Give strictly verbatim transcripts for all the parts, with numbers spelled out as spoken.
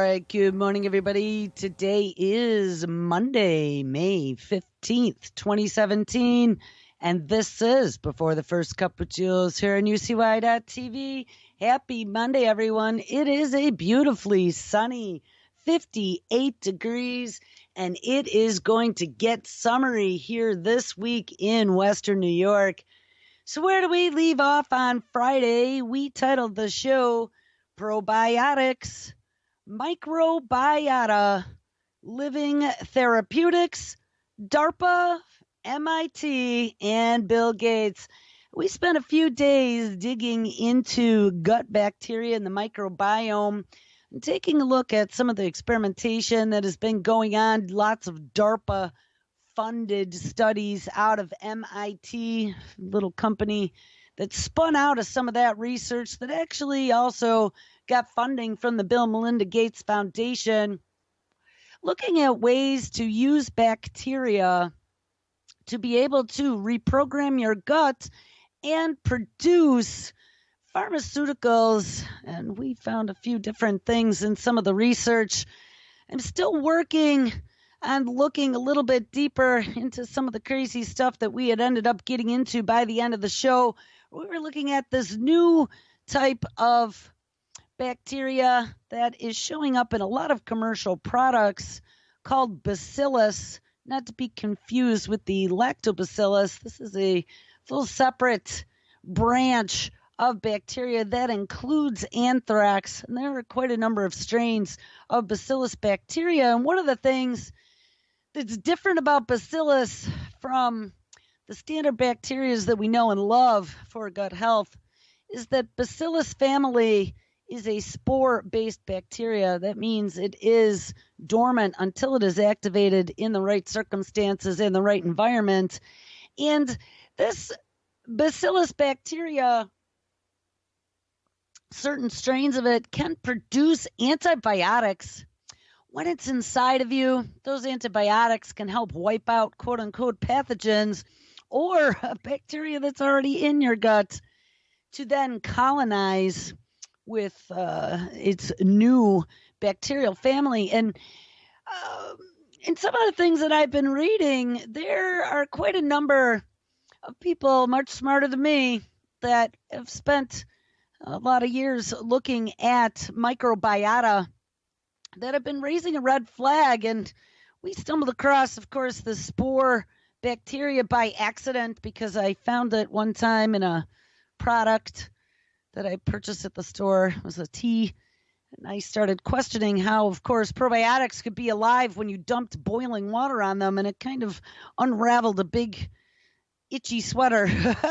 right. Good morning, everybody. Today is Monday, May fifteenth, twenty seventeen. And this is Before the First Cup of Jules here on U C Y dot T V. Happy Monday, everyone. It is a beautifully sunny fifty-eight degrees, and it is going to get summery here this week in Western New York. So where do we leave off on Friday? We titled the show Probiotics, Microbiota, Living Therapeutics, DARPA, M I T, and Bill Gates. We spent a few days digging into gut bacteria and the microbiome, and taking a look at some of the experimentation that has been going on. Lots of DARPA funded studies out of M I T, little company that spun out of some of that research that actually also got funding from the Bill and Melinda Gates Foundation, looking at ways to use bacteria to be able to reprogram your gut and produce pharmaceuticals. And we found a few different things in some of the research. I'm still working on looking a little bit deeper into some of the crazy stuff that we had ended up getting into by the end of the show. We were looking at this new type of bacteria that is showing up in a lot of commercial products called Bacillus, not to be confused with the Lactobacillus. This is a full separate branch of bacteria that includes anthrax, and there are quite a number of strains of Bacillus bacteria. And one of the things that's different about Bacillus from the standard bacteria that we know and love for gut health is that Bacillus family is a spore-based bacteria. That means it is dormant until it is activated in the right circumstances, in the right environment. And this Bacillus bacteria, certain strains of it, can produce antibiotics when it's inside of you. Those antibiotics can help wipe out quote-unquote pathogens or a bacteria that's already in your gut to then colonize with uh, its new bacterial family. And uh, in some of the things that I've been reading, there are quite a number of people much smarter than me that have spent a lot of years looking at microbiota that have been raising a red flag. And we stumbled across, of course, the spore bacteria by accident because I found it one time in a product that I purchased at the store. It was a tea. And I started questioning how, of course, probiotics could be alive when you dumped boiling water on them. And it kind of unraveled a big itchy sweater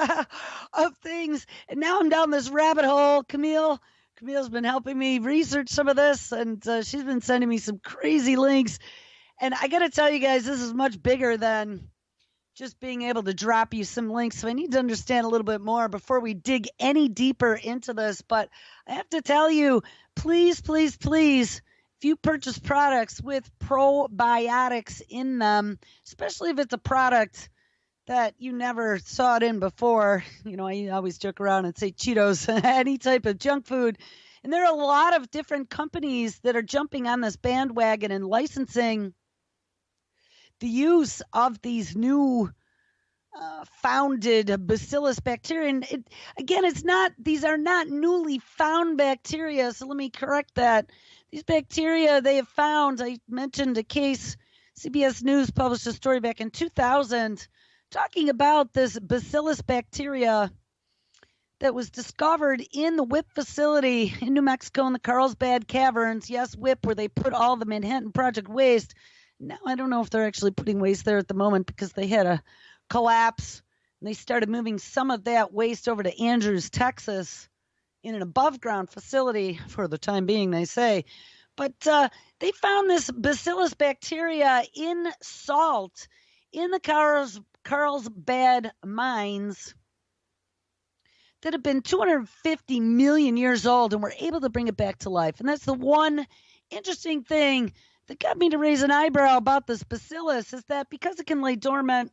of things. And now I'm down this rabbit hole. Camille, Camille's been helping me research some of this, and uh, she's been sending me some crazy links. And I got to tell you guys, this is much bigger than just being able to drop you some links. So I need to understand a little bit more before we dig any deeper into this. But I have to tell you, please, please, please, if you purchase products with probiotics in them, especially if it's a product that you never saw it in before, you know, I always joke around and say Cheetos, any type of junk food. And there are a lot of different companies that are jumping on this bandwagon and licensing the use of these new uh, founded Bacillus bacteria. And it, again, it's not, these are not newly found bacteria. So let me correct that. These bacteria they have found, I mentioned a case, C B S News published a story back in two thousand talking about this Bacillus bacteria that was discovered in the W I P facility in New Mexico in the Carlsbad Caverns. Yes, W I P, where they put all the Manhattan Project waste. Now, I don't know if they're actually putting waste there at the moment because they had a collapse and they started moving some of that waste over to Andrews, Texas in an above ground facility for the time being, they say. But uh, they found this Bacillus bacteria in salt in the Carls, Carlsbad mines that have been two hundred fifty million years old, and were able to bring it back to life. And that's the one interesting thing that got me to raise an eyebrow about this Bacillus, is that because it can lay dormant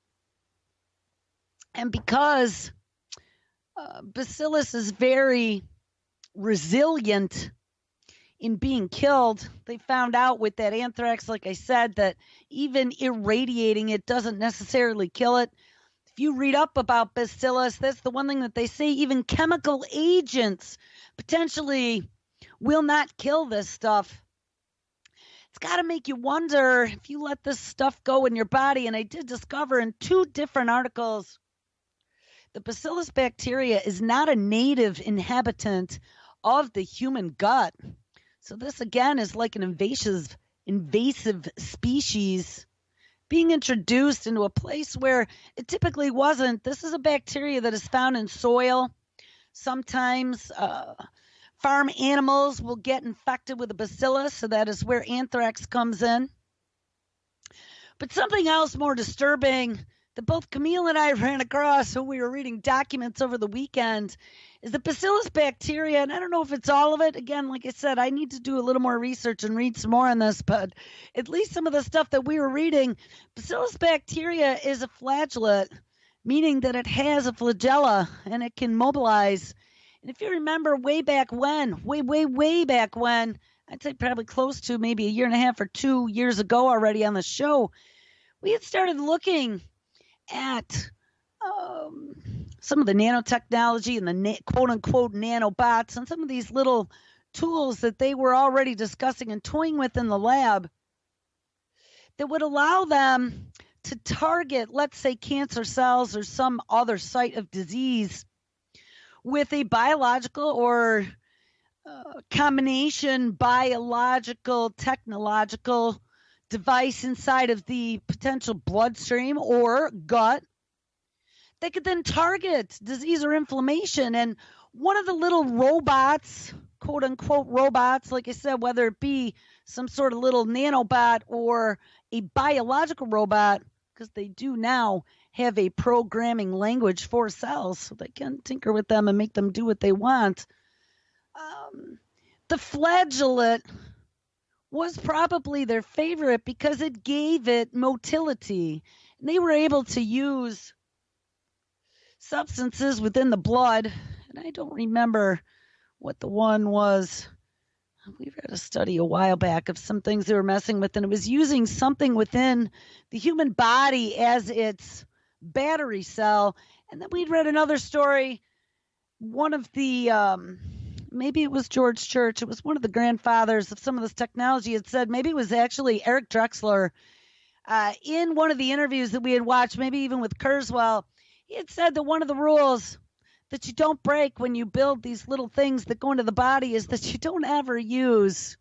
and because uh, Bacillus is very resilient in being killed. They found out with that anthrax, like I said, that even irradiating it doesn't necessarily kill it. If you read up about bacillus, that's the one thing that they say even chemical agents potentially will not kill this stuff. It's got to make you wonder if you let this stuff go in your body. And I did discover in two different articles the bacillus bacteria is not a native inhabitant of the human gut. So this again is like an invasive invasive species being introduced into a place where it typically wasn't. This is a bacteria that is found in soil. Sometimes uh, farm animals will get infected with a bacillus, so that is where anthrax comes in. But something else more disturbing that both Camille and I ran across when we were reading documents over the weekend is the bacillus bacteria, and I don't know if it's all of it. Again, like I said, I need to do a little more research and read some more on this, but at least some of the stuff that we were reading, bacillus bacteria is a flagellate, meaning that it has a flagella and it can mobilize. And if you remember way back when, way, way, way back when, I'd say probably close to maybe a year and a half or two years ago already on the show, we had started looking at um, some of the nanotechnology and the na- quote-unquote nanobots and some of these little tools that they were already discussing and toying with in the lab that would allow them to target, let's say, cancer cells or some other site of disease with a biological or uh, combination biological, technological device inside of the potential bloodstream or gut. They could then target disease or inflammation. And one of the little robots, quote unquote robots, like I said, whether it be some sort of little nanobot or a biological robot, because they do now have a programming language for cells, so they can tinker with them and make them do what they want. Um, the flagellate was probably their favorite because it gave it motility. And they were able to use substances within the blood, and I don't remember what the one was. We read a study a while back of some things they were messing with, and it was using something within the human body as its battery cell. And then we'd read another story, one of the, um, maybe it was George Church, it was one of the grandfathers of some of this technology, had said, maybe it was actually Eric Drexler, uh, in one of the interviews that we had watched, maybe even with Kurzweil, he had said that one of the rules that you don't break when you build these little things that go into the body is that you don't ever use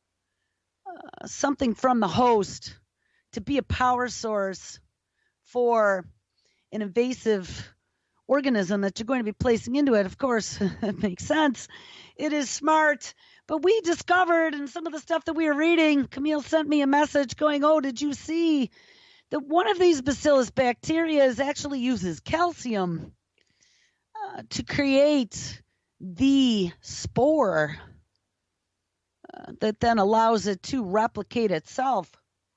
uh, something from the host to be a power source for an invasive organism that you're going to be placing into it. Of course, it makes sense. It is smart. But we discovered in some of the stuff that we were reading, Camille sent me a message going, oh, did you see that one of these bacillus bacteria actually uses calcium uh, to create the spore uh, that then allows it to replicate itself.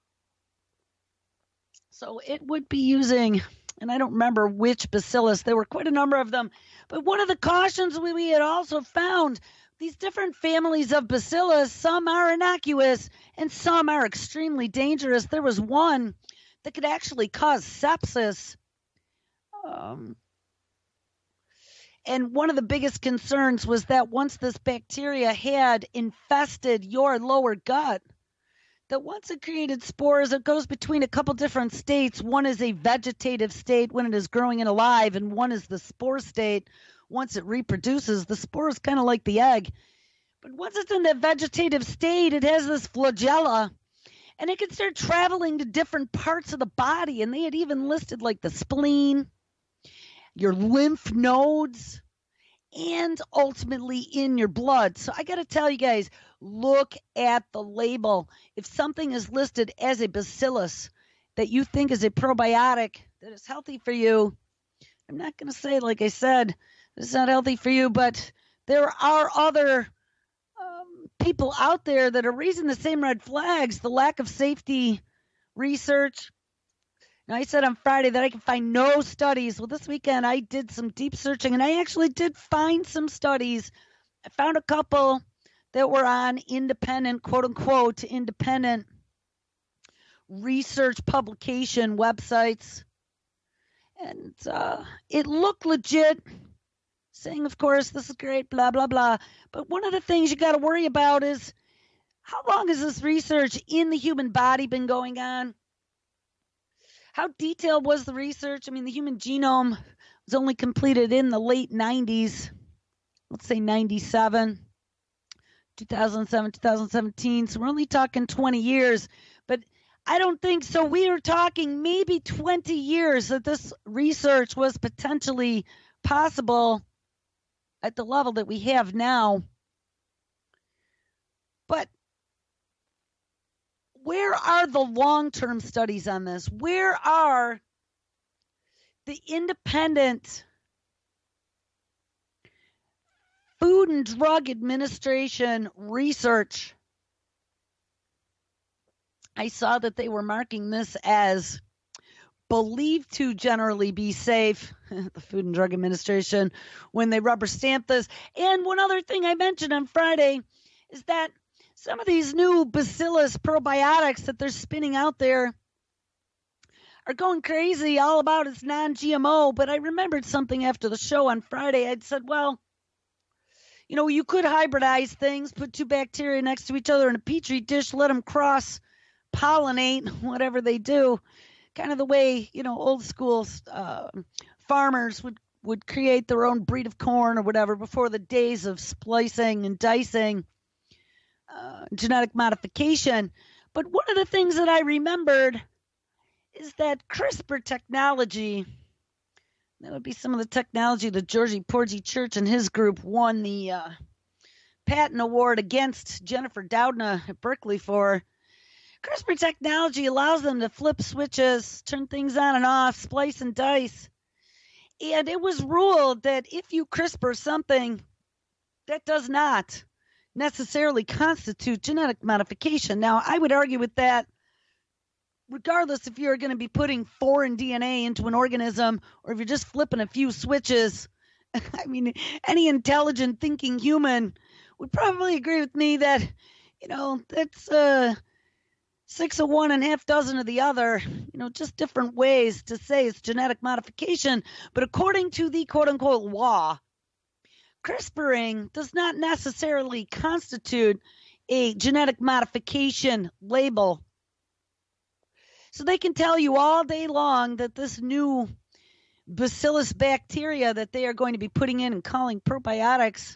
So it would be using, and I don't remember which bacillus, there were quite a number of them, but one of the cautions we, we had also found, these different families of bacillus, some are innocuous and some are extremely dangerous. There was one that could actually cause sepsis. Um, and one of the biggest concerns was that once this bacteria had infested your lower gut, that once it created spores, it goes between a couple different states. One is a vegetative state when it is growing and alive, and one is the spore state. Once it reproduces, the spore is kind of like the egg. But once it's in that vegetative state, it has this flagella, and it can start traveling to different parts of the body. And they had even listed like the spleen, your lymph nodes, and ultimately in your blood. So I got to tell you guys, look at the label. If something is listed as a bacillus that you think is a probiotic that is healthy for you, I'm not going to say, like I said, it's not healthy for you, but there are other um, people out there that are raising the same red flags, the lack of safety research. Now, I said on Friday that I could find no studies. Well, this weekend I did some deep searching, and I actually did find some studies. I found a couple that were on independent, quote unquote, independent research publication websites. And uh, it looked legit, saying, of course, this is great, blah, blah, blah. But one of the things you got to worry about is how long has this research in the human body been going on? How detailed was the research? I mean, the human genome was only completed in the late nineties, let's say ninety-seven, two thousand seven, two thousand seventeen. So we're only talking twenty years. But I don't think so. We are talking maybe twenty years that this research was potentially possible at the level that we have now. But where are the long-term studies on this? Where are the independent Food and Drug Administration research? I saw that they were marking this as believed to generally be safe, the Food and Drug Administration, when they rubber stamped this. And one other thing I mentioned on Friday is that some of these new bacillus probiotics that they're spinning out there are going crazy all about it's non-G M O. But I remembered something after the show on Friday. I'd said, well, you know, you could hybridize things, put two bacteria next to each other in a petri dish, let them cross pollinate, whatever they do, kind of the way, you know, old school uh, farmers would, would create their own breed of corn or whatever before the days of splicing and dicing, uh, genetic modification. But one of the things that I remembered is that CRISPR technology, that would be some of the technology that Georgie Porgy Church and his group won the uh, patent award against Jennifer Doudna at Berkeley for. CRISPR technology allows them to flip switches, turn things on and off, splice and dice. And it was ruled that if you CRISPR something, that does not necessarily constitute genetic modification. Now, I would argue with that, regardless if you're going to be putting foreign D N A into an organism or if you're just flipping a few switches. I mean, any intelligent thinking human would probably agree with me that, you know, that's uh, six of one and half dozen of the other, you know, just different ways to say it's genetic modification. But according to the quote unquote law, CRISPRing does not necessarily constitute a genetic modification label. So they can tell you all day long that this new bacillus bacteria that they are going to be putting in and calling probiotics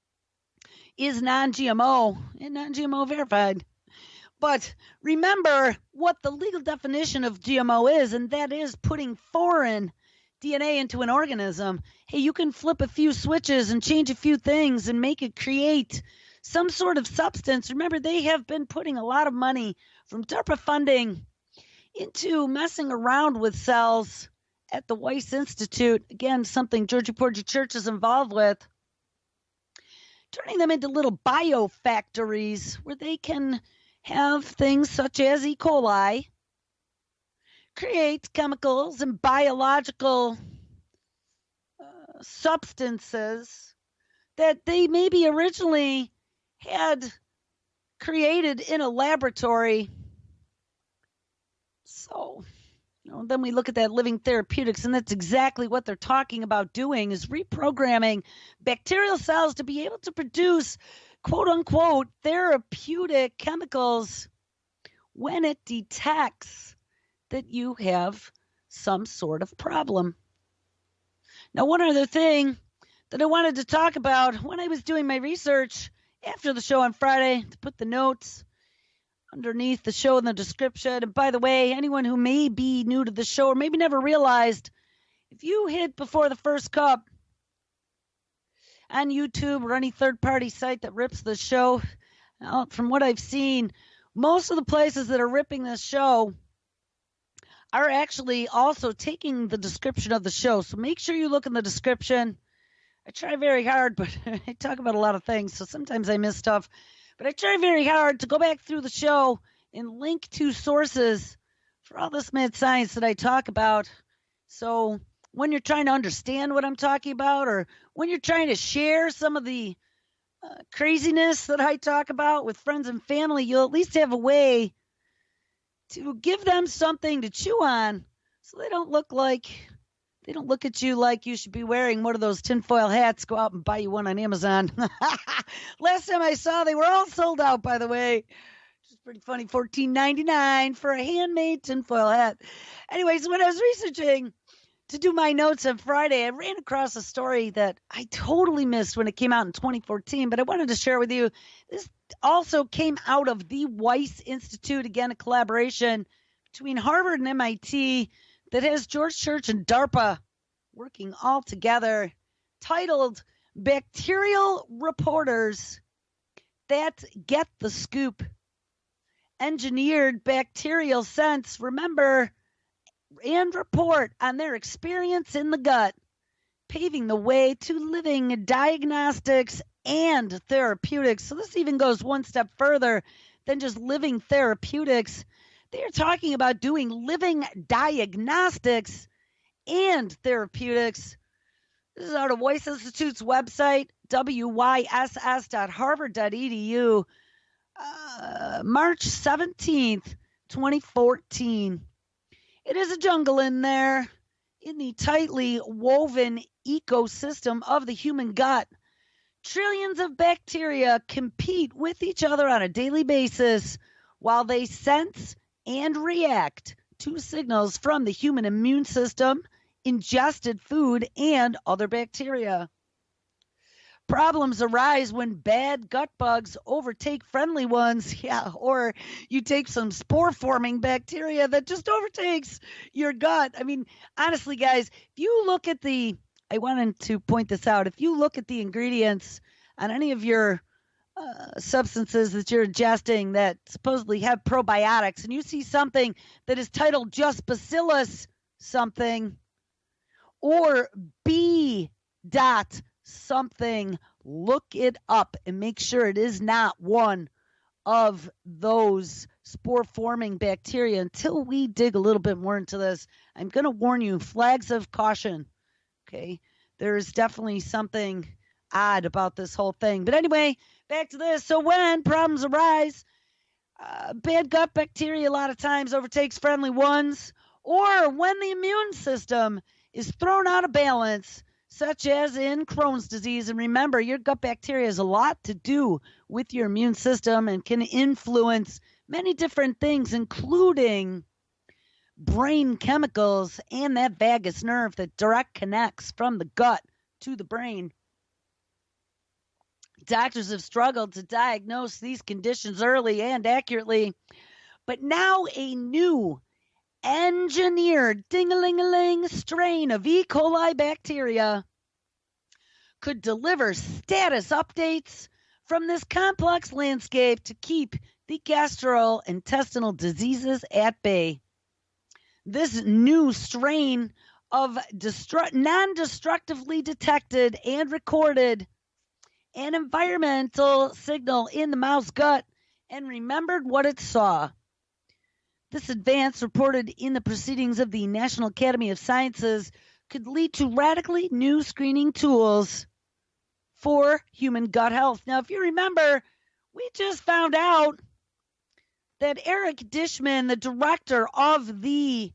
is non-G M O and non-G M O verified. But remember what the legal definition of G M O is, and that is putting foreign D N A into an organism. Hey, you can flip a few switches and change a few things and make it create some sort of substance. Remember, they have been putting a lot of money from DARPA funding into messing around with cells at the Weiss Institute. Again, something Georgie Porgy Church is involved with. Turning them into little biofactories where they can have things such as E. coli create chemicals and biological uh, substances that they maybe originally had created in a laboratory. So, you know, then we look at that living therapeutics, and that's exactly what they're talking about doing, is reprogramming bacterial cells to be able to produce, quote unquote, therapeutic chemicals when it detects that you have some sort of problem. Now, one other thing that I wanted to talk about when I was doing my research after the show on Friday, to put the notes underneath the show in the description. And by the way, anyone who may be new to the show or maybe never realized, if you hit Before the First Cup on YouTube or any third-party site that rips the show, well, from what I've seen, most of the places that are ripping this show are actually also taking the description of the show. So make sure you look in the description. I try very hard, but I talk about a lot of things, so sometimes I miss stuff. But I try very hard to go back through the show and link to sources for all this mad science that I talk about. So when you're trying to understand what I'm talking about, or when you're trying to share some of the uh, craziness that I talk about with friends and family, you'll at least have a way to give them something to chew on so they don't look like they don't look at you like you should be wearing one of those tinfoil hats. Go out and buy you one on Amazon. Last time I saw, they were all sold out, by the way. It's pretty funny, fourteen ninety-nine for a handmade tinfoil hat. Anyways, when I was researching to do my notes on Friday, I ran across a story that I totally missed when it came out in twenty fourteen, but I wanted to share with you. This also came out of the Weiss Institute, again, a collaboration between Harvard and M I T that has George Church and DARPA working all together, titled Bacterial Reporters That Get the Scoop. Engineered bacterial sense, remember, and report on their experience in the gut, paving the way to living diagnostics and therapeutics. So this even goes one step further than just living therapeutics. They are talking about doing living diagnostics and therapeutics. This is out of Weiss Institute's website, w y s s dot harvard dot e d u, uh, March seventeenth, twenty fourteen. It is a jungle in there, in the tightly woven ecosystem of the human gut. Trillions of bacteria compete with each other on a daily basis while they sense and react to signals from the human immune system, ingested food, and other bacteria. Problems arise when bad gut bugs overtake friendly ones, yeah, or you take some spore-forming bacteria that just overtakes your gut. I mean, honestly, guys, if you look at the, I wanted to point this out, if you look at the ingredients on any of your uh, substances that you're ingesting that supposedly have probiotics, and you see something that is titled just bacillus something, or B dot something, look it up and make sure it is not one of those spore-forming bacteria. Until we dig a little bit more into this, I'm going to warn you, flags of caution, okay? There is definitely something odd about this whole thing. But anyway, back to this. So when problems arise, uh, bad gut bacteria a lot of times overtakes friendly ones, or when the immune system is thrown out of balance, such as in Crohn's disease. And remember, your gut bacteria has a lot to do with your immune system and can influence many different things, including brain chemicals and that vagus nerve that direct connects from the gut to the brain. Doctors have struggled to diagnose these conditions early and accurately, but now a new engineered ding-a-ling-a-ling strain of E. coli bacteria could deliver status updates from this complex landscape to keep the gastrointestinal diseases at bay. This new strain of destru- non-destructively detected and recorded an environmental signal in the mouse gut and remembered what it saw. This advance, reported in the proceedings of the National Academy of Sciences, could lead to radically new screening tools for human gut health. Now, if you remember, we just found out that Eric Dishman, the director of the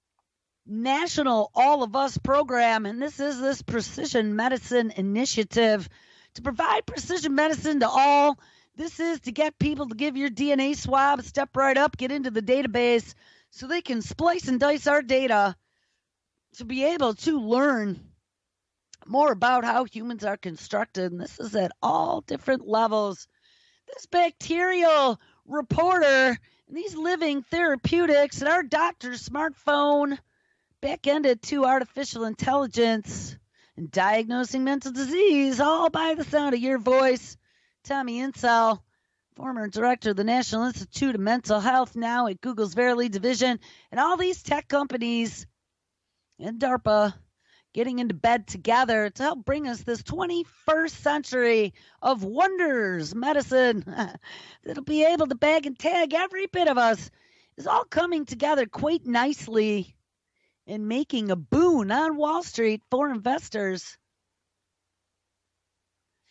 National All of Us program, and this is this precision medicine initiative to provide precision medicine to all. This is to get people to give your D N A swab, step right up, get into the database so they can splice and dice our data to be able to learn more about how humans are constructed. And this is at all different levels. This bacterial reporter and these living therapeutics and our doctor's smartphone back-ended to artificial intelligence and diagnosing mental disease, all by the sound of your voice. Tommy Insel, former director of the National Institute of Mental Health, now at Google's Verily division, and all these tech companies and DARPA getting into bed together to help bring us this twenty-first century of wonders medicine that'll be able to bag and tag every bit of us, is all coming together quite nicely and making a boon on Wall Street for investors.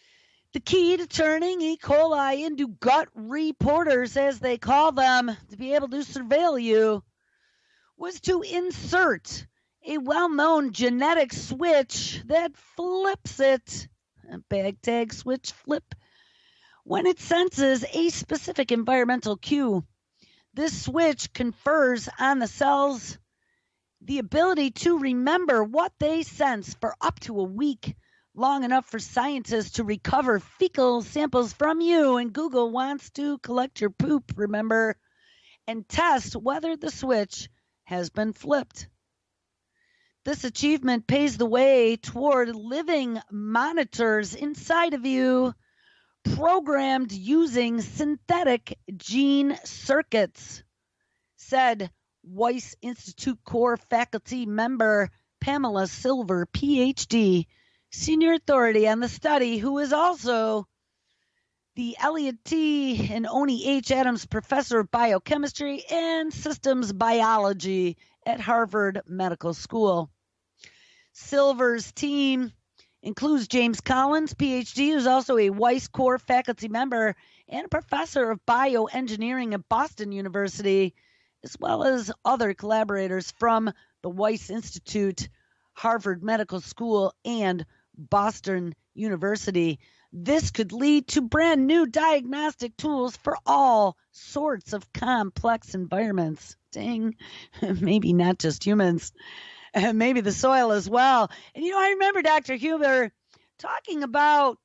The key to turning E. coli into gut reporters, as they call them, to be able to surveil you, was to insert a well-known genetic switch that flips it, a bag tag switch flip, when it senses a specific environmental cue. This switch confers on the cells the ability to remember what they sense for up to a week, long enough for scientists to recover fecal samples from you. And Google wants to collect your poop, remember, and test whether the switch has been flipped. This achievement paves the way toward living monitors inside of you, programmed using synthetic gene circuits, said Weiss Institute core faculty member Pamela Silver, P H D, senior authority on the study, who is also the Elliott T. and Oni H. Adams Professor of Biochemistry and Systems Biology at Harvard Medical School. Silver's team includes James Collins, P H D, who's also a Weiss core faculty member and a professor of bioengineering at Boston University, as well as other collaborators from the Weiss Institute, Harvard Medical School, and Boston University. This could lead to brand new diagnostic tools for all sorts of complex environments. Dang, maybe not just humans, maybe the soil as well. And you know, I remember Doctor Huber talking about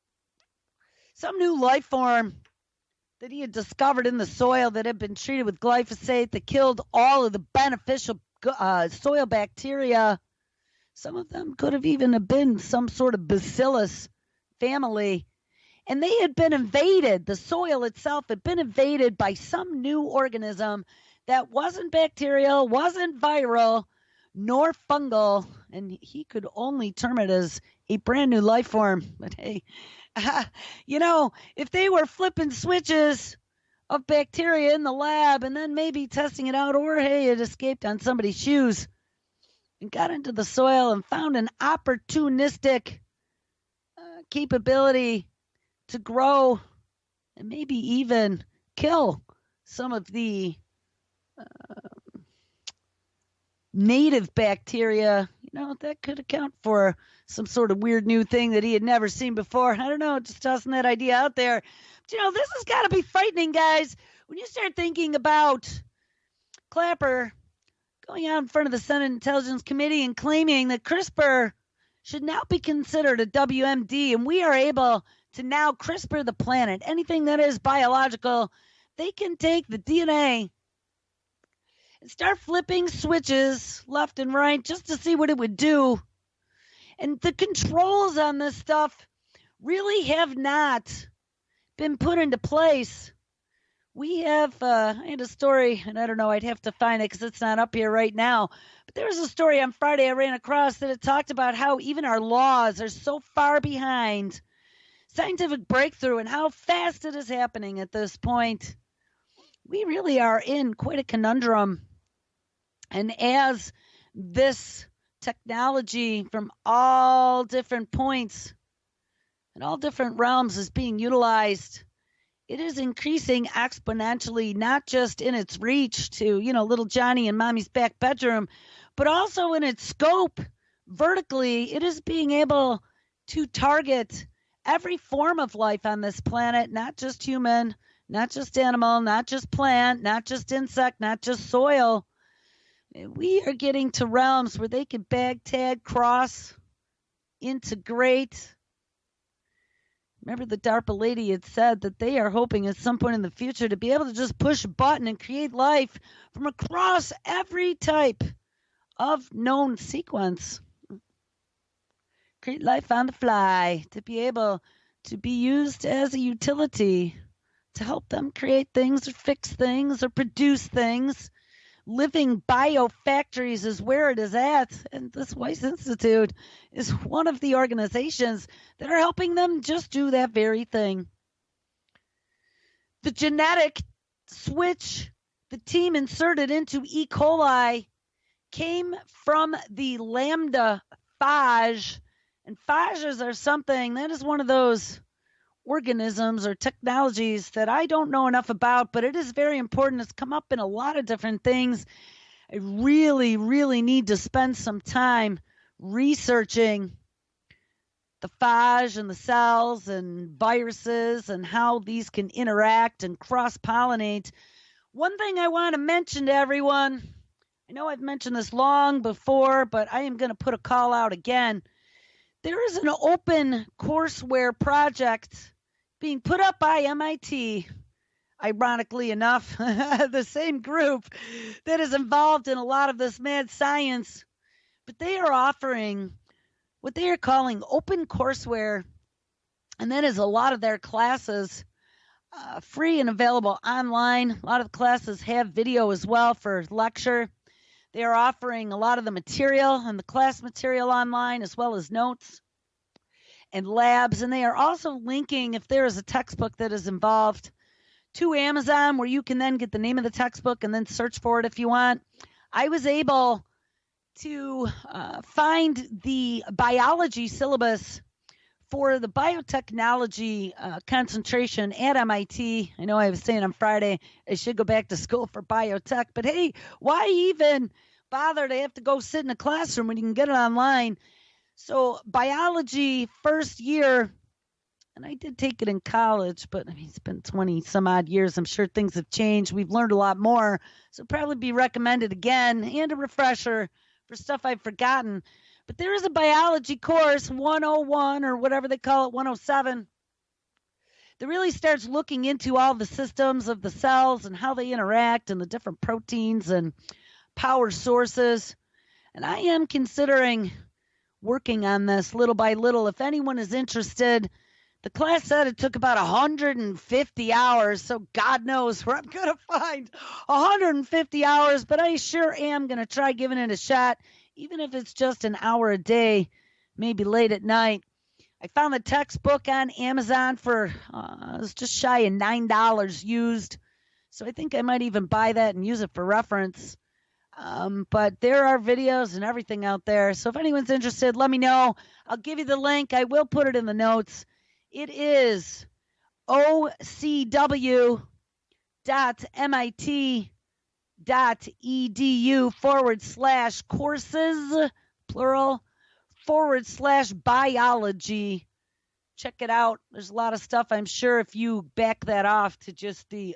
some new life form that he had discovered in the soil that had been treated with glyphosate that killed all of the beneficial uh, soil bacteria. Some of them could have even been some sort of bacillus family. And they had been invaded, the soil itself had been invaded by some new organism that wasn't bacterial, wasn't viral, nor fungal. And he could only term it as a brand new life form. But hey, uh, you know, if they were flipping switches of bacteria in the lab and then maybe testing it out, or hey, it escaped on somebody's shoes and got into the soil and found an opportunistic uh, capability to grow and maybe even kill some of the uh, native bacteria, you know, that could account for some sort of weird new thing that he had never seen before. I don't know, just tossing that idea out there. But, you know, this has got to be frightening, guys. When you start thinking about Clapper going out in front of the Senate Intelligence Committee and claiming that CRISPR should now be considered a W M D, and we are able to now CRISPR the planet, anything that is biological, they can take the D N A and start flipping switches left and right just to see what it would do. And the controls on this stuff really have not been put into place. We have, uh, I had a story, and I don't know, I'd have to find it because it's not up here right now. But there was a story on Friday I ran across that it talked about how even our laws are so far behind scientific breakthrough and how fast it is happening at this point. We really are in quite a conundrum. And as this technology from all different points and all different realms is being utilized, it is increasing exponentially, not just in its reach to, you know, little Johnny and mommy's back bedroom, but also in its scope vertically. It is being able to target every form of life on this planet, not just human, not just animal, not just plant, not just insect, not just soil. We are getting to realms where they can bag, tag, cross, integrate. Remember the DARPA lady had said that they are hoping at some point in the future to be able to just push a button and create life from across every type of known sequence. Create life on the fly, to be able to be used as a utility to help them create things or fix things or produce things. Living biofactories is where it is at, and this Weiss Institute is one of the organizations that are helping them just do that very thing. The genetic switch the team inserted into E. coli came from the lambda phage, and phages are something that is one of those organisms or technologies that I don't know enough about, but it is very important. It's come up in a lot of different things. I really, really need to spend some time researching the phage and the cells and viruses and how these can interact and cross-pollinate. One thing I want to mention to everyone, I know I've mentioned this long before, but I am going to put a call out again. There is an open courseware project being put up by M I T, ironically enough, the same group that is involved in a lot of this mad science, but they are offering what they are calling open courseware, and that is a lot of their classes uh, free and available online. A lot of the classes have video as well for lecture. They are offering a lot of the material and the class material online, as well as notes and labs, and they are also linking, if there is a textbook that is involved, to Amazon, where you can then get the name of the textbook and then search for it if you want. I was able to uh, find the biology syllabus for the biotechnology uh, concentration at M I T. I know I was saying on Friday I should go back to school for biotech, but hey, why even bother to have to go sit in a classroom when you can get it online? So biology first year, and I did take it in college, but I mean, it's been twenty some odd years. I'm sure things have changed. We've learned a lot more. So probably be recommended again, and a refresher for stuff I've forgotten. But there is a biology course, one oh one or whatever they call it, one oh seven, that really starts looking into all the systems of the cells and how they interact and the different proteins and power sources. And I am considering working on this little by little. If anyone is interested, the class said it took about one hundred fifty hours, so God knows where I'm going to find one hundred fifty hours, but I sure am going to try giving it a shot, even if it's just an hour a day, maybe late at night. I found the textbook on Amazon for, uh, it was just shy of nine dollars used, so I think I might even buy that and use it for reference. Um, but there are videos and everything out there, so if anyone's interested, let me know. I'll give you the link. I will put it in the notes. It is ocw dot mit.edu forward slash courses, plural, forward slash biology. Check it out. There's a lot of stuff, I'm sure, if you back that off to just the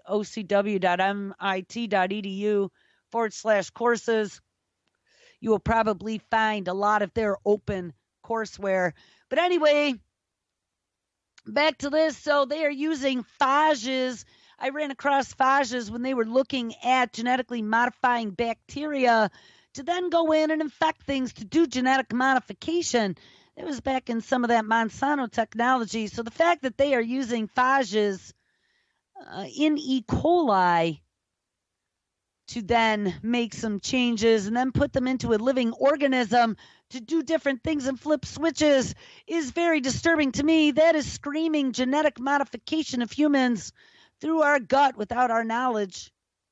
ocw.mit.edu forward slash courses, you will probably find a lot of their open courseware. But anyway, back to this. So they are using phages. I ran across phages when they were looking at genetically modifying bacteria to then go in and infect things to do genetic modification. It was back in some of that Monsanto technology. So the fact that they are using phages uh, in E. coli to then make some changes and then put them into a living organism to do different things and flip switches is very disturbing to me. That is screaming genetic modification of humans through our gut without our knowledge.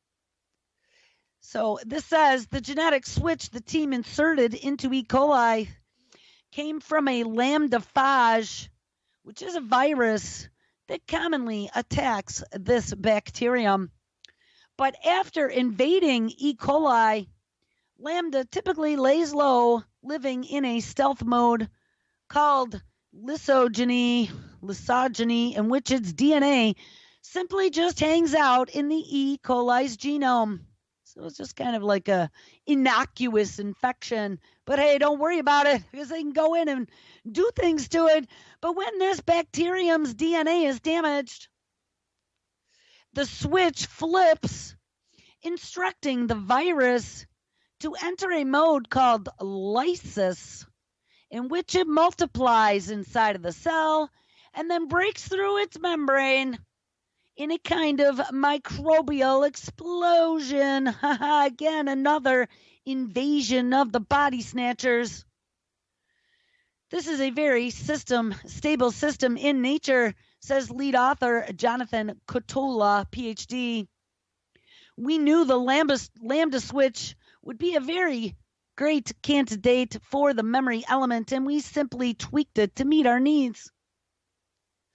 So this says the genetic switch the team inserted into E. coli came from a lambda phage, which is a virus that commonly attacks this bacterium. But after invading E. coli, lambda typically lays low, living in a stealth mode called lysogeny, lysogeny, in which its D N A simply just hangs out in the E. coli's genome. So it's just kind of like a innocuous infection. But hey, don't worry about it, because they can go in and do things to it. But when this bacterium's D N A is damaged, the switch flips, instructing the virus to enter a mode called lysis, in which it multiplies inside of the cell and then breaks through its membrane in a kind of microbial explosion. Again, another invasion of the body snatchers. This is a very system, stable system in nature, says lead author Jonathan Cotola, P H D. We knew the lambda, lambda switch would be a very great candidate for the memory element, and we simply tweaked it to meet our needs.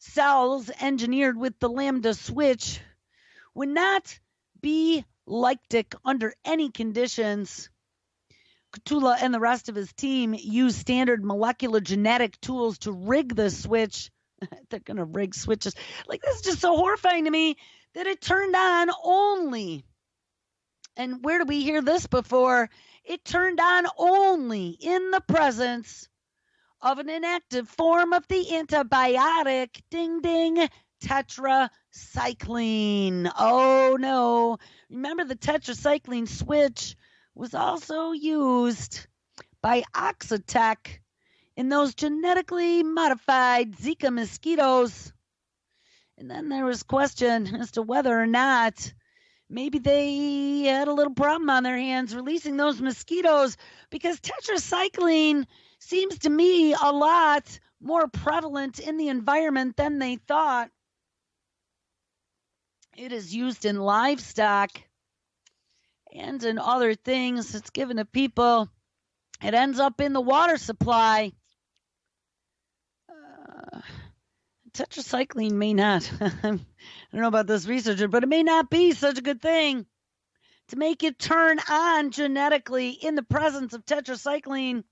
cells engineered with the lambda switch would not be lytic under any conditions. Kotula and the rest of his team used standard molecular genetic tools to rig the switch. They're going to rig switches. Like, this is just so horrifying to me that it turned on only. And where did we hear this before? It turned on only in the presence of an inactive form of the antibiotic, ding ding, tetracycline. Oh no. Remember, the tetracycline switch was also used by Oxitec in those genetically modified Zika mosquitoes. And then there was question as to whether or not maybe they had a little problem on their hands releasing those mosquitoes, because tetracycline seems to me a lot more prevalent in the environment than they thought. It is used in livestock and in other things. It's given to people. It ends up in the water supply. Uh, tetracycline may not. I don't know about this researcher, but it may not be such a good thing to make it turn on genetically in the presence of tetracycline.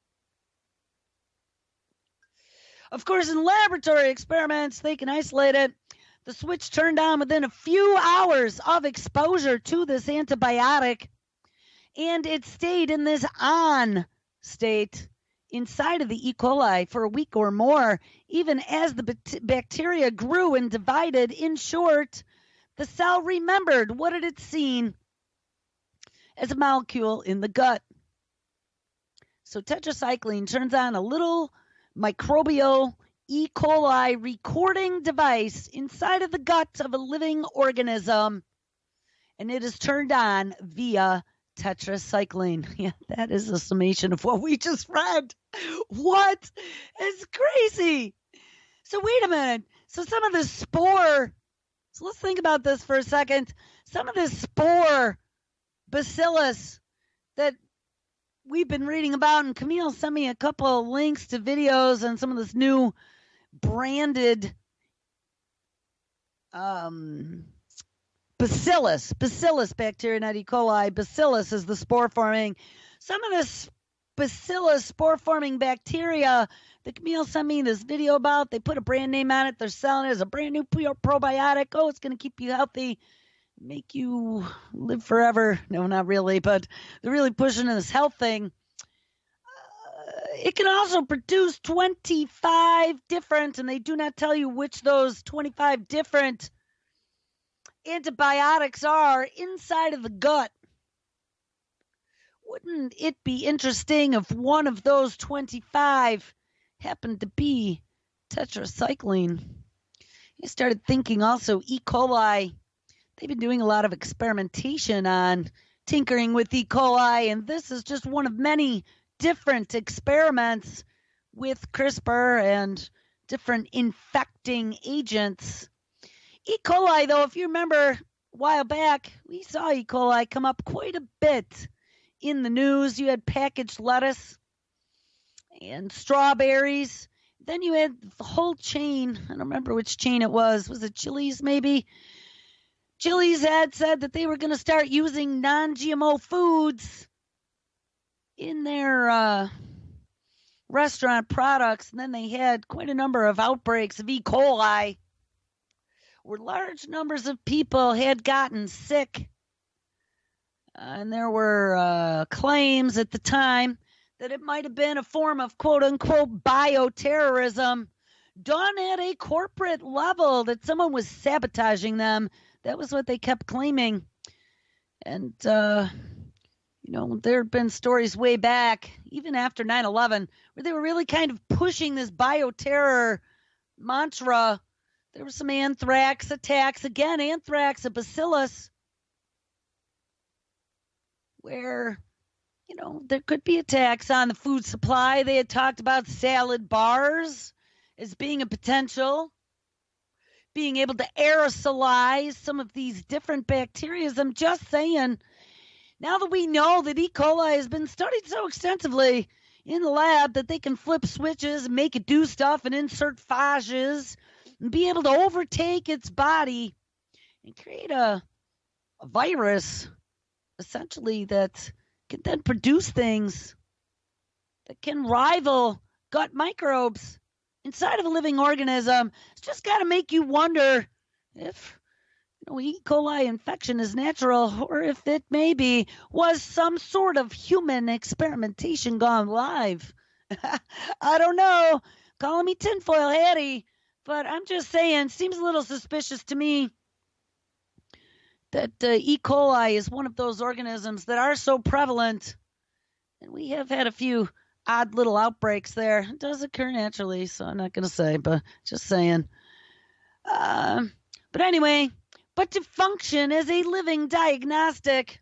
Of course, in laboratory experiments, they can isolate it. The switch turned on within a few hours of exposure to this antibiotic, and it stayed in this on state inside of the E. coli for a week or more, even as the bacteria grew and divided. In short, the cell remembered what it had seen as a molecule in the gut. So tetracycline turns on a little microbial E. coli recording device inside of the gut of a living organism, and it is turned on via tetracycline. Yeah, that is a summation of what we just read. What? It's crazy. So wait a minute. So some of the spore, so let's think about this for a second. Some of the spore bacillus that we've been reading about, and Camille sent me a couple of links to videos and some of this new branded um, bacillus, bacillus bacteria, not E. coli. Bacillus is the spore forming. Some of this bacillus spore forming bacteria that Camille sent me this video about, they put a brand name on it. They're selling it as a brand new probiotic. Oh, it's going to keep you healthy, make you live forever. No, not really, but they're really pushing this health thing. Uh, it can also produce twenty-five different, and they do not tell you which those twenty-five different antibiotics are inside of the gut. Wouldn't it be interesting if one of those twenty-five happened to be tetracycline? I started thinking also E. coli. They've been doing a lot of experimentation on tinkering with E. coli, and this is just one of many different experiments with CRISPR and different infecting agents. E. coli, though, if you remember a while back, we saw E. coli come up quite a bit in the news. You had packaged lettuce and strawberries. Then you had the whole chain. I don't remember which chain it was. Was it Chili's maybe? Chili's had said that they were going to start using non-G M O foods in their uh, restaurant products. And then they had quite a number of outbreaks of E. coli, where large numbers of people had gotten sick. Uh, and there were uh, claims at the time that it might have been a form of quote-unquote bioterrorism done at a corporate level, that someone was sabotaging them. That was what they kept claiming. And, uh, you know, there have been stories way back, even after nine eleven, where they were really kind of pushing this bioterror mantra. There were some anthrax attacks. Again, anthrax, a bacillus, where, you know, there could be attacks on the food supply. They had talked about salad bars as being a potential, being able to aerosolize some of these different bacteria. I'm just saying, now that we know that E. coli has been studied so extensively in the lab that they can flip switches and make it do stuff and insert phages and be able to overtake its body and create a, a virus, essentially, that can then produce things that can rival gut microbes inside of a living organism. It's just got to make you wonder if you know, E. coli infection is natural, or if it maybe was some sort of human experimentation gone live. I don't know. Calling me tinfoil Hattie, but I'm just saying, seems a little suspicious to me that uh, E. coli is one of those organisms that are so prevalent, and we have had a few odd little outbreaks there. It does occur naturally, so I'm not going to say, but just saying. Uh, but anyway, but to function as a living diagnostic,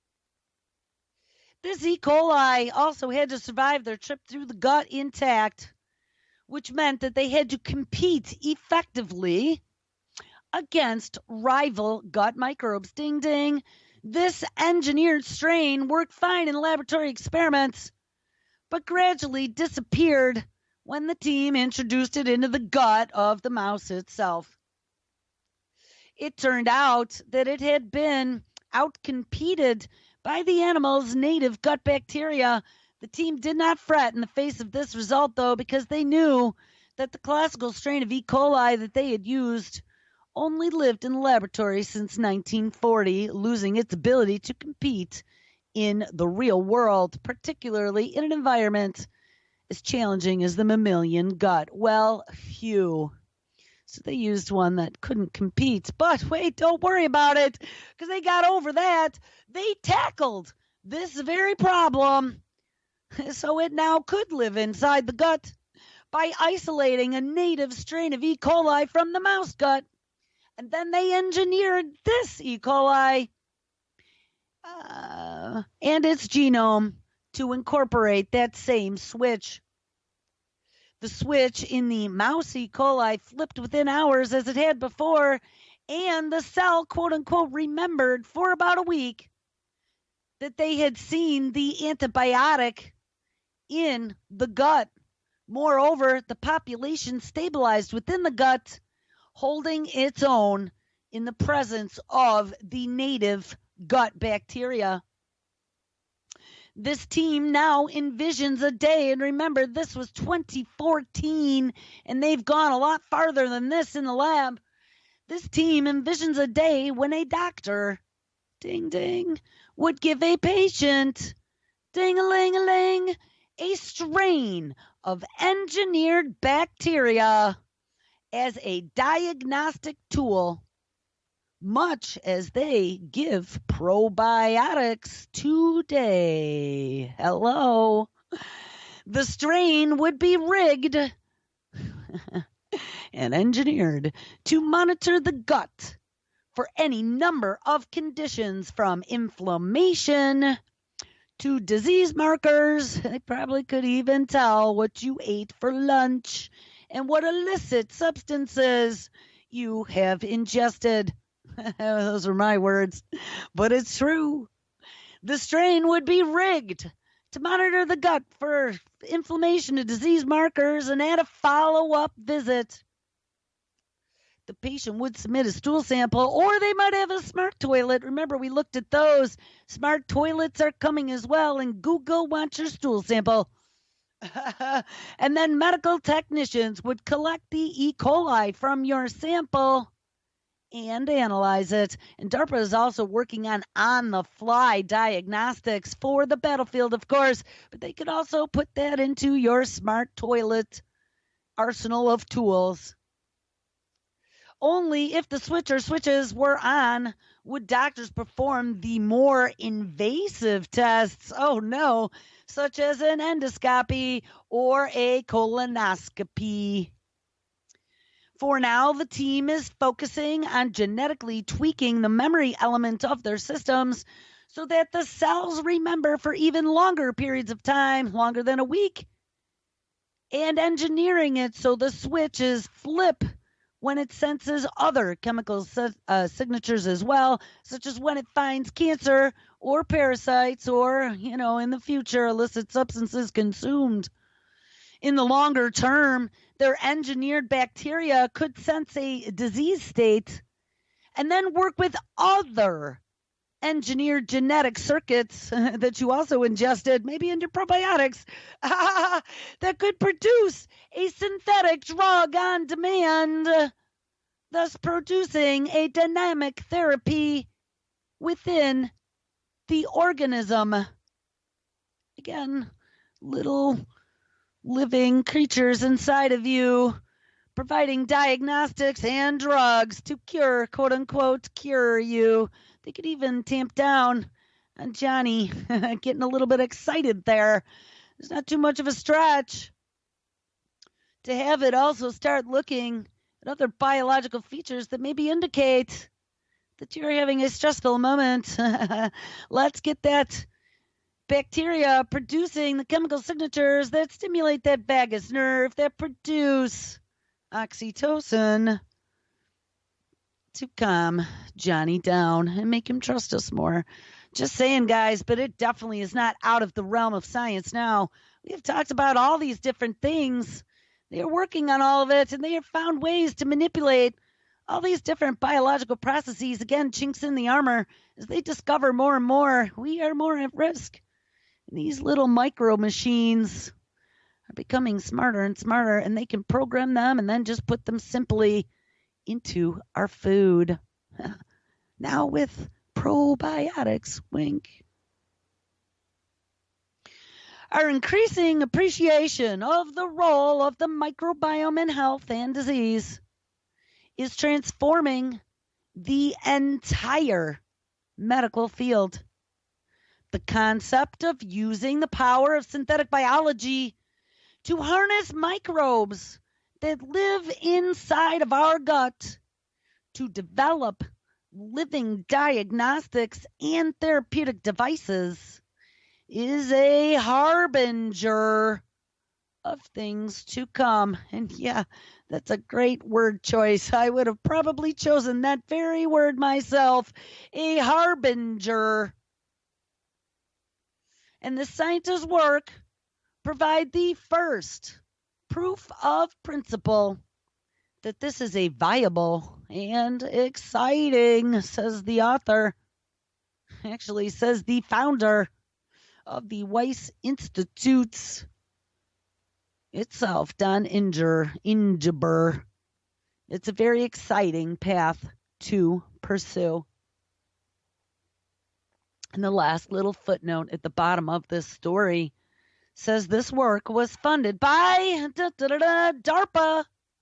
this E. coli also had to survive their trip through the gut intact, which meant that they had to compete effectively against rival gut microbes. Ding, ding. This engineered strain worked fine in laboratory experiments, but gradually disappeared when the team introduced it into the gut of the mouse itself. It turned out that it had been outcompeted by the animal's native gut bacteria. The team did not fret in the face of this result, though, because they knew that the classical strain of E. coli that they had used only lived in the laboratory since nineteen forty, losing its ability to compete in the real world, particularly in an environment as challenging as the mammalian gut. Well, phew. So they used one that couldn't compete. But wait, don't worry about it, because they got over that. They tackled this very problem, so it now could live inside the gut by isolating a native strain of E. coli from the mouse gut. And then they engineered this E. coli uh, and its genome to incorporate that same switch. The switch in the mouse E. coli flipped within hours as it had before, and the cell, quote unquote, remembered for about a week that they had seen the antibiotic in the gut. Moreover, the population stabilized within the gut, holding its own in the presence of the native gut bacteria. This team now envisions a day, and remember, this was twenty fourteen, and they've gone a lot farther than this in the lab. This team envisions a day when a doctor, ding ding, would give a patient, ding-a-ling-a-ling, a strain of engineered bacteria as a diagnostic tool, much as they give probiotics today. Hello. The strain would be rigged and engineered to monitor the gut for any number of conditions, from inflammation to disease markers. They probably could even tell what you ate for lunch and what illicit substances you have ingested. Those were my words, but it's true. The strain would be rigged to monitor the gut for inflammation and disease markers, and at a follow-up visit, the patient would submit a stool sample, or they might have a smart toilet. Remember, we looked at those. Smart toilets are coming as well, and Google wants your stool sample. And then medical technicians would collect the E. coli from your sample and analyze it. And DARPA is also working on on-the-fly diagnostics for the battlefield, of course, but they could also put that into your smart toilet arsenal of tools. Only if the switch or switches were on would doctors perform the more invasive tests, oh no, such as an endoscopy or a colonoscopy. For now, the team is focusing on genetically tweaking the memory element of their systems so that the cells remember for even longer periods of time, longer than a week, and engineering it so the switches flip when it senses other chemical uh, signatures as well, such as when it finds cancer or parasites or, you know, in the future, illicit substances consumed. In the longer term, their engineered bacteria could sense a disease state and then work with other engineered genetic circuits that you also ingested, maybe in your probiotics, that could produce a synthetic drug on demand, thus producing a dynamic therapy within the organism. Again, little living creatures inside of you, providing diagnostics and drugs to cure, quote unquote, cure you. They could even tamp down on Johnny getting a little bit excited there. It's not too much of a stretch to have it also start looking at other biological features that maybe indicate that you're having a stressful moment. Let's get that bacteria producing the chemical signatures that stimulate that vagus nerve, that produce oxytocin to calm Johnny down and make him trust us more. Just saying, guys, but it definitely is not out of the realm of science now. We have talked about all these different things. They are working on all of it, and they have found ways to manipulate all these different biological processes. Again, chinks in the armor. As they discover more and more, we are more at risk. And these little micro machines are becoming smarter and smarter, and they can program them and then just put them simply into our food. Now with probiotics, wink. Our increasing appreciation of the role of the microbiome in health and disease is transforming the entire medical field. The concept of using the power of synthetic biology to harness microbes that live inside of our gut to develop living diagnostics and therapeutic devices is a harbinger of things to come. And yeah, that's a great word choice. I would have probably chosen that very word myself, a harbinger. And the scientists' work provide the first proof of principle that this is a viable and exciting, says the author, actually says the founder of the Weiss Institutes itself, Don Inger, Ingeber. It's a very exciting path to pursue. And the last little footnote at the bottom of this story says this work was funded by da, da, da, da, DARPA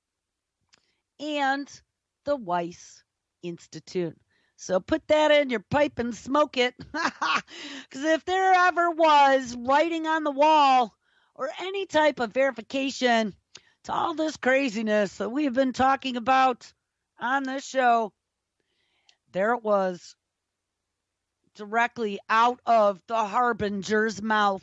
and the Weiss Institute. So put that in your pipe and smoke it. Because if there ever was writing on the wall or any type of verification to all this craziness that we've been talking about on this show, there it was, directly out of the harbinger's mouth.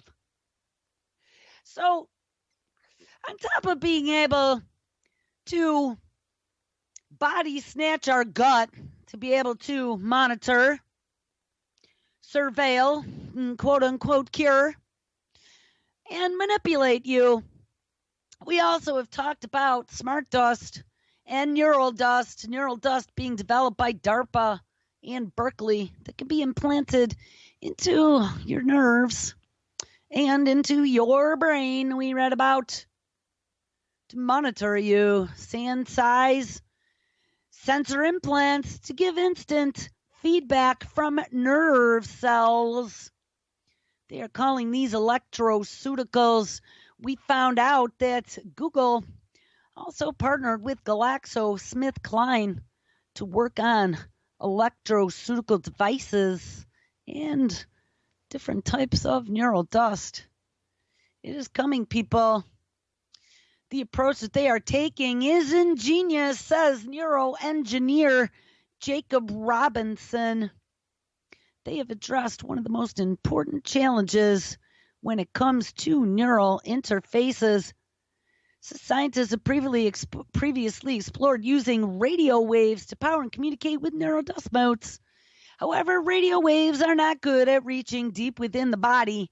So, on top of being able to body snatch our gut, to be able to monitor, surveil, and quote unquote cure, and manipulate you, we also have talked about smart dust and neural dust, neural dust being developed by DARPA and Berkeley that can be implanted into your nerves and into your brain. We read about to monitor you, sand size, sensor implants to give instant feedback from nerve cells. They are calling these electroceuticals. We found out that Google also partnered with GlaxoSmithKline to work on electroceutical devices and different types of neural dust. It is coming, people. The approach that they are taking is ingenious, says neuroengineer Jacob Robinson. They have addressed one of the most important challenges when it comes to neural interfaces. So scientists have previously, exp- previously explored using radio waves to power and communicate with neural dust motes. However, radio waves are not good at reaching deep within the body,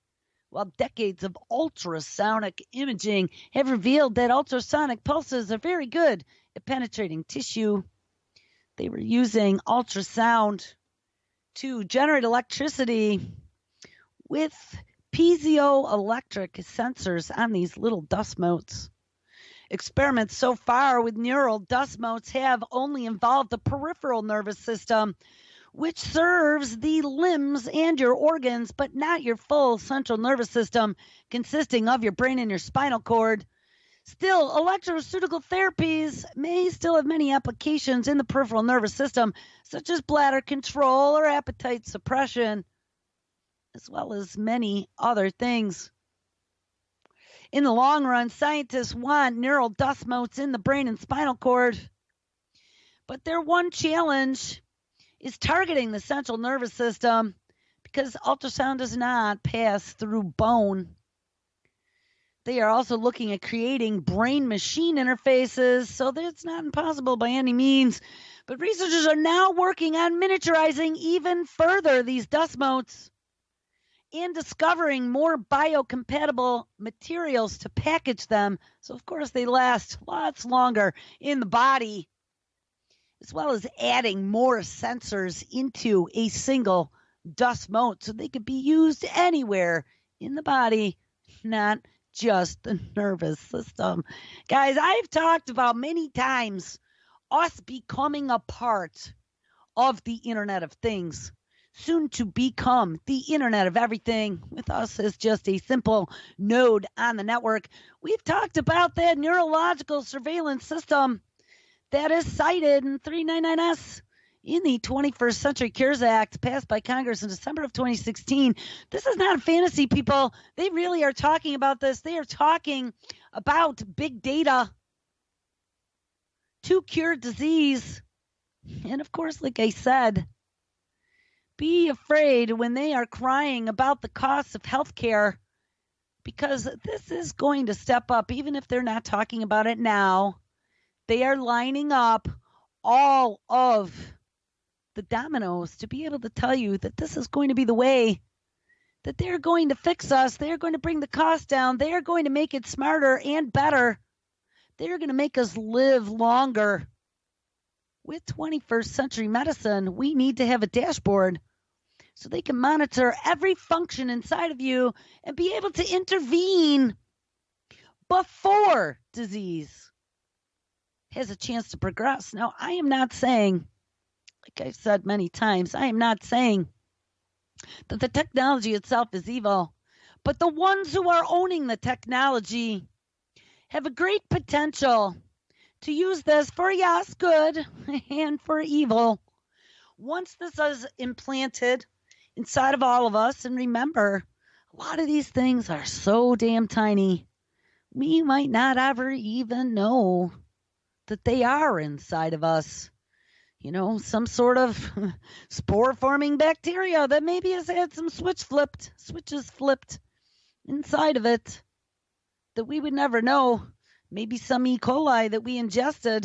while decades of ultrasonic imaging have revealed that ultrasonic pulses are very good at penetrating tissue. They were using ultrasound to generate electricity with piezoelectric sensors on these little dust motes. Experiments so far with neural dust motes have only involved the peripheral nervous system, which serves the limbs and your organs, but not your full central nervous system, consisting of your brain and your spinal cord. Still, electroceutical therapies may still have many applications in the peripheral nervous system, such as bladder control or appetite suppression, as well as many other things. In the long run, scientists want neural dust motes in the brain and spinal cord, but their one challenge is targeting the central nervous system because ultrasound does not pass through bone. They are also looking at creating brain-machine interfaces, so that's not impossible by any means. But researchers are now working on miniaturizing even further these dust motes and discovering more biocompatible materials to package them. So, of course, they last lots longer in the body, as well as adding more sensors into a single dust mote so they could be used anywhere in the body, not just the nervous system. Guys, I've talked about many times us becoming a part of the Internet of Things, soon to become the Internet of Everything, with us as just a simple node on the network. We've talked about that neurological surveillance system that is cited in three ninety-nine S in the twenty-first Century Cures Act passed by Congress in December of twenty sixteen. This is not a fantasy, people. They really are talking about this. They are talking about big data to cure disease. And of course, like I said, be afraid when they are crying about the costs of healthcare, because this is going to step up, even if they're not talking about it now. They are lining up all of the dominoes to be able to tell you that this is going to be the way that they're going to fix us. They're going to bring the cost down. They are going to make it smarter and better. They're going to make us live longer. With twenty-first century medicine, we need to have a dashboard so they can monitor every function inside of you and be able to intervene before disease has a chance to progress. Now, I am not saying, like I've said many times, I am not saying that the technology itself is evil, but the ones who are owning the technology have a great potential to use this for, yes, good and for evil. Once this is implanted inside of all of us, and remember, a lot of these things are so damn tiny, we might not ever even know that they are inside of us. You know, some sort of spore-forming bacteria that maybe has had some switch flipped, switches flipped inside of it that we would never know. Maybe some E. coli that we ingested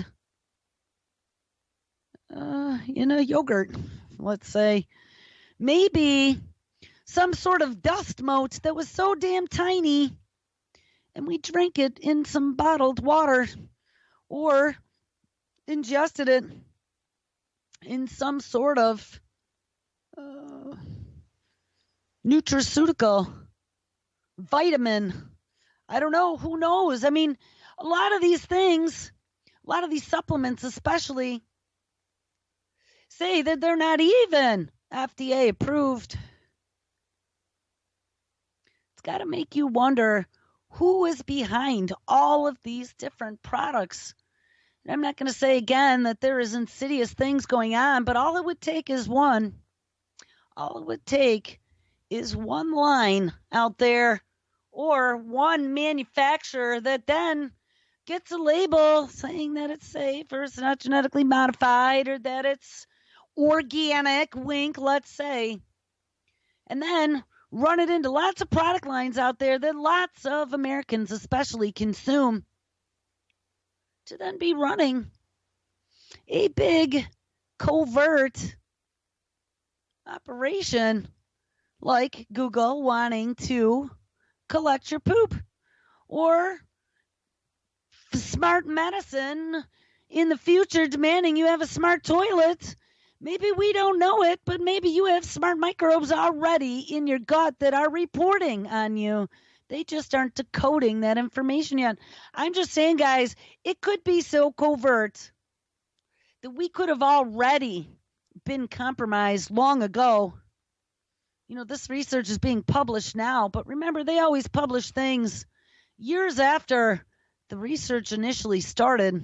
uh, in a yogurt, let's say. Maybe some sort of dust mote that was so damn tiny and we drank it in some bottled water or ingested it in some sort of uh, nutraceutical vitamin. I don't know. Who knows? I mean, a lot of these things, a lot of these supplements especially, say that they're not even F D A approved. It's got to make you wonder who is behind all of these different products. And I'm not going to say again that there is insidious things going on, but all it would take is one. All it would take is one line out there or one manufacturer that then gets a label saying that it's safe or it's not genetically modified or that it's organic, wink, let's say, and then run it into lots of product lines out there that lots of Americans especially consume, to then be running a big covert operation like Google wanting to collect your poop, or smart medicine in the future demanding you have a smart toilet. Maybe we don't know it, but maybe you have smart microbes already in your gut that are reporting on you. They just aren't decoding that information yet. I'm just saying, guys, it could be so covert that we could have already been compromised long ago. You know, this research is being published now, but remember, they always publish things years after the research initially started.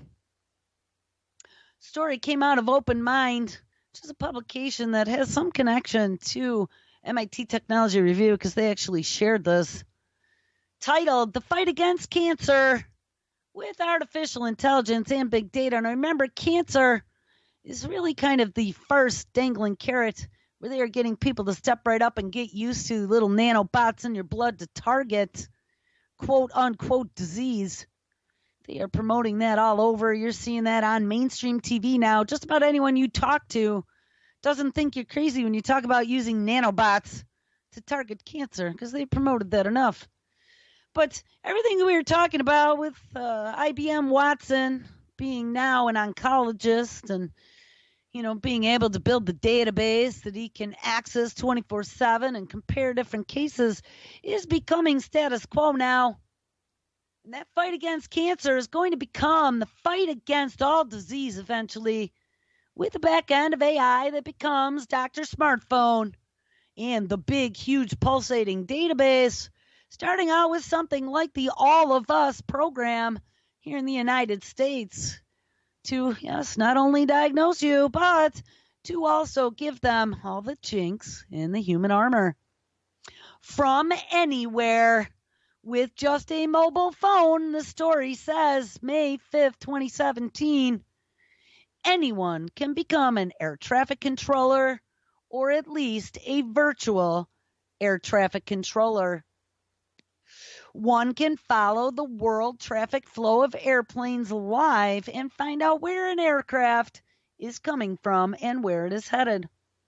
Story came out of Open Mind, which is a publication that has some connection to M I T Technology Review because they actually shared this, titled The Fight Against Cancer with Artificial Intelligence and Big Data. And remember, cancer is really kind of the first dangling carrot where they are getting people to step right up and get used to little nanobots in your blood to target quote unquote disease. They are promoting that all over. You're seeing that on mainstream T V now. Just about anyone you talk to doesn't think you're crazy when you talk about using nanobots to target cancer because they promoted that enough. But everything that we were talking about with uh, I B M Watson being now an oncologist and, you know, being able to build the database that he can access twenty-four seven and compare different cases is becoming status quo now. And that fight against cancer is going to become the fight against all disease eventually, with the back end of A I that becomes Doctor Smartphone and the big, huge pulsating database, starting out with something like the All of Us program here in the United States to, yes, not only diagnose you, but to also give them all the chinks in the human armor. From anywhere, with just a mobile phone, the story says, May fifth, twenty seventeen, anyone can become an air traffic controller or at least a virtual air traffic controller. One can follow the world traffic flow of airplanes live and find out where an aircraft is coming from and where it is headed.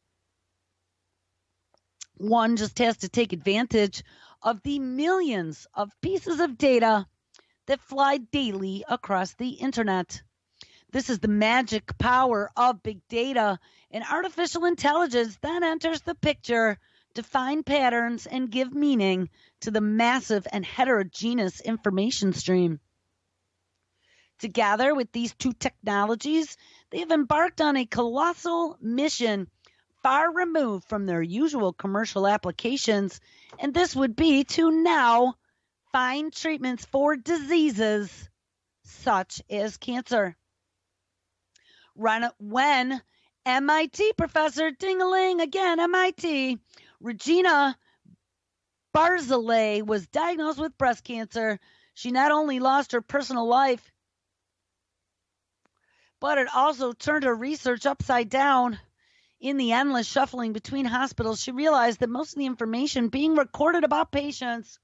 One just has to take advantage of the millions of pieces of data that fly daily across the internet. This is the magic power of big data, and artificial intelligence then enters the picture to find patterns and give meaning to the massive and heterogeneous information stream. Together with these two technologies, they have embarked on a colossal mission far removed from their usual commercial applications, and this would be to now find treatments for diseases such as cancer. When M I T professor, ding-a-ling, again, M I T, Regina Barzilay was diagnosed with breast cancer, she not only lost her personal life, but it also turned her research upside down. In the endless shuffling between hospitals, she realized that most of the information being recorded about patients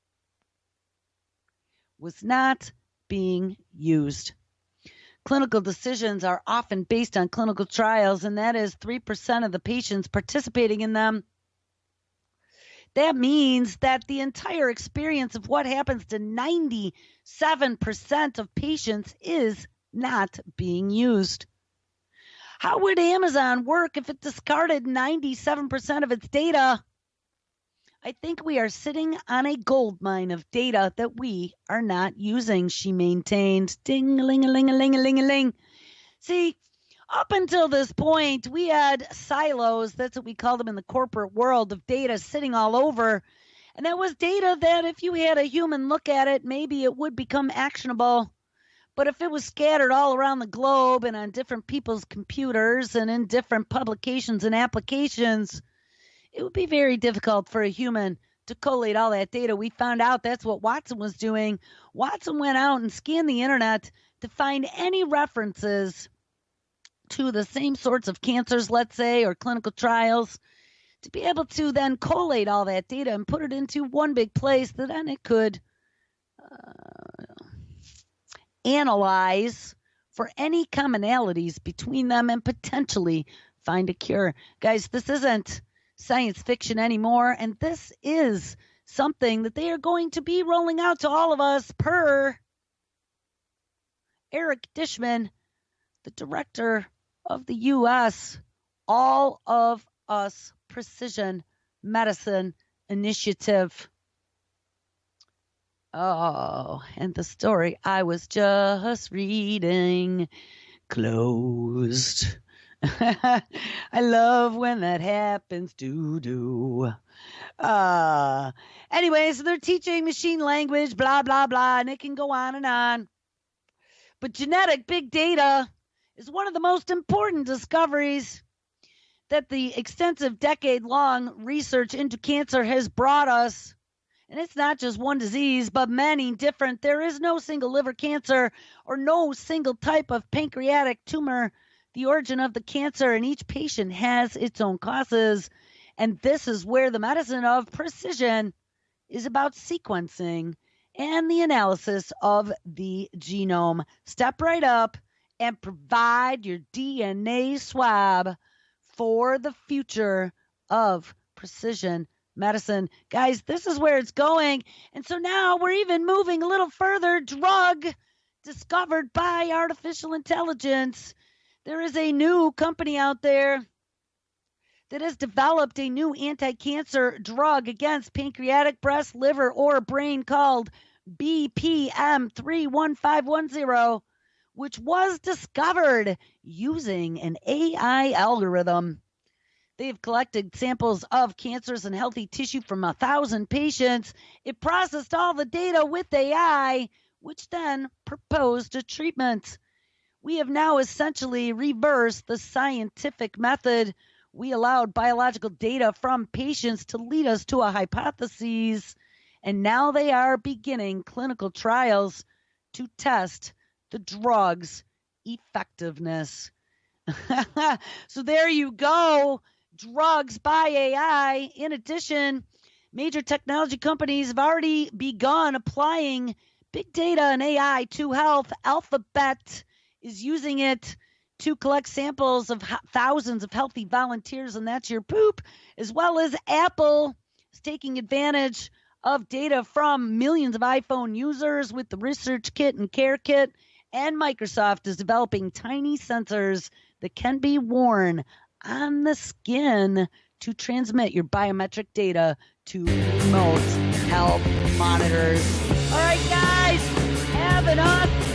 was not being used. Clinical decisions are often based on clinical trials, and that is three percent of the patients participating in them. That means that the entire experience of what happens to ninety-seven percent of patients is not being used. How would Amazon work if it discarded ninety-seven percent of its data? I think we are sitting on a gold mine of data that we are not using, she maintained. Ding-a-ling-a-ling-a-ling-a-ling-a-ling. See, up until this point, we had silos, that's what we called them in the corporate world, of data sitting all over. And that was data that if you had a human look at it, maybe it would become actionable. But if it was scattered all around the globe and on different people's computers and in different publications and applications, it would be very difficult for a human to collate all that data. We found out that's what Watson was doing. Watson went out and scanned the internet to find any references to the same sorts of cancers, let's say, or clinical trials, to be able to then collate all that data and put it into one big place that then it could uh, analyze for any commonalities between them and potentially find a cure. Guys, this isn't science fiction anymore, and this is something that they are going to be rolling out to all of us per Eric Dishman, the director of the U S All of Us Precision Medicine Initiative. Oh, and the story I was just reading closed. I love when that happens, doo-doo. Uh, anyway, so they're teaching machine language, blah, blah, blah, and it can go on and on. But genetic big data is one of the most important discoveries that the extensive decade-long research into cancer has brought us. And it's not just one disease, but many different. There is no single liver cancer or no single type of pancreatic tumor. The origin of the cancer in each patient has its own causes. And this is where the medicine of precision is about sequencing and the analysis of the genome. Step right up and provide your D N A swab for the future of precision medicine. Guys, this is where it's going. And so now we're even moving a little further. Drug discovered by artificial intelligence. There is a new company out there that has developed a new anti-cancer drug against pancreatic, breast, liver, or brain called B P M three one five one zero, which was discovered using an A I algorithm. They have collected samples of cancers and healthy tissue from a thousand patients. It processed all the data with A I, which then proposed a treatment. We have now essentially reversed the scientific method. We allowed biological data from patients to lead us to a hypothesis, and now they are beginning clinical trials to test the drug's effectiveness. So there you go. Drugs by A I. In addition, major technology companies have already begun applying big data and A I to health. Alphabet is using it to collect samples of thousands of healthy volunteers, and that's your poop, as well as Apple is taking advantage of data from millions of iPhone users with the Research Kit and Care Kit, and Microsoft is developing tiny sensors that can be worn on the skin to transmit your biometric data to remote health monitors. All right, guys, have an awesome